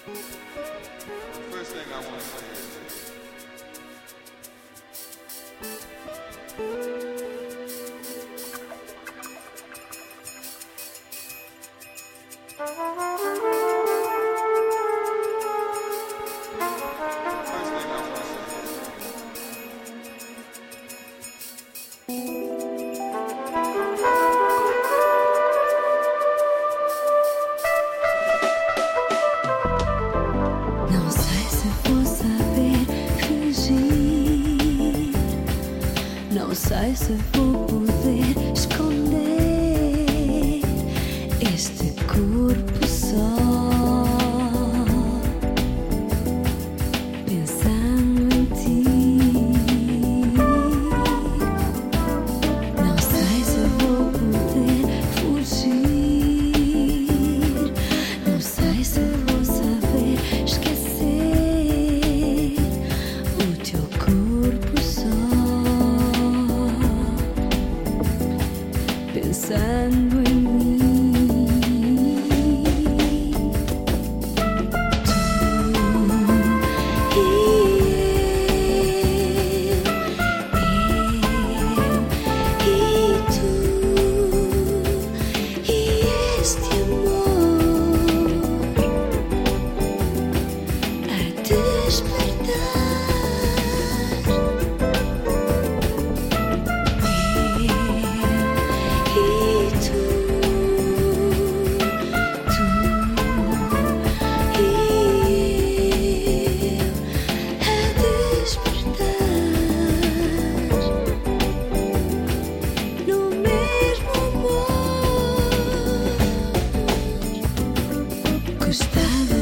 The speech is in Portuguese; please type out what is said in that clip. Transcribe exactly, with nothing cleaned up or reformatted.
First thing I want to say First thing I want to Não sei se vou saber fingir, não sei se vou poder esconder este corpo só, pensando em ti. Não sei se vou poder fugir, não sei se vou saber esquecer o teu corpo só, pensando em mim. Tu e eu, eu e tu, e este amor a despertar. Eu e tu, tu e eu a despertar no mesmo amor. Gostava